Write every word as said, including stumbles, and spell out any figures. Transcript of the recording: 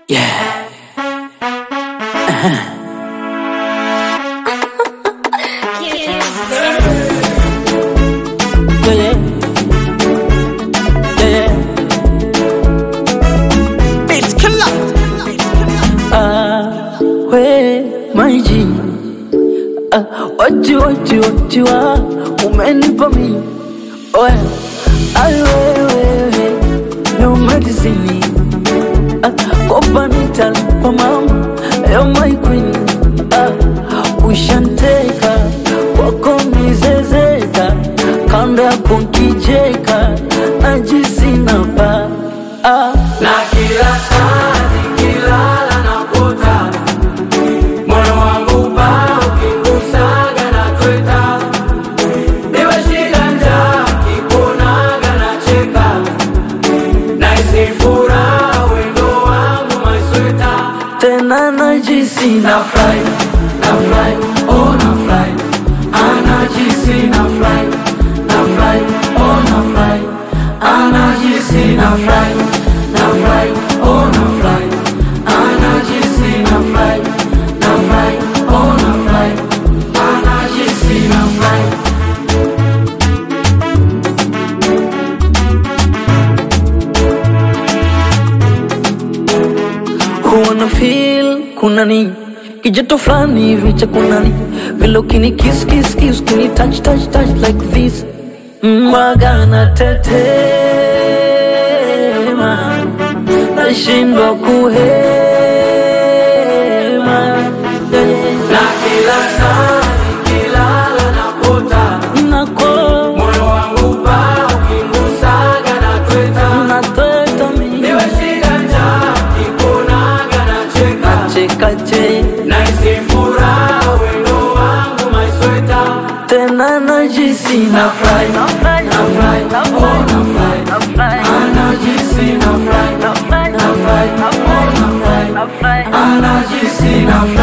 Yeah. Yeah, yeah, yeah. Beats killer. Ah, we my G. Ah, wati wati wati wa umenipa mimi. Oe, ai wewe, no medicine. Ah, kopa nital kwa mama, you're my queen. Ah, ushanteka wako mizezeka, kando yako nkijeka, najisi napa. Ah, na kila saa nikilala nakuota, moyo wangu pa ukigusaga natweta, iwe shida njaa kikuonaga nacheka, nahisi furaha wendo wangu my sweeter. tena najisi Na fly, na fly, oh na fly, anajisi na fly, na fly, oh na fly, anajisi na fly, na fly, oh na fly, anajisi na fly, na fly, oh na fly, anajisi na fly. huwana feel kuna ni kijoto flani hivi cha kunani vile ukini kiss kiss kiss kuni touch touch touch like this mwagana tetema nashindwa kuhema Na kila saa nikilala nakuota, nako moyo wangu pa ukigusaga natweta, natweta mimi iwe shida njaa kikuonaga nacheka, cheka che nahisi furaha wendo wangu my sweeter. tena najisi Na fly, na fly, oh na fly, anajisi na fly, na fly, oh na fly, anajisi na fly.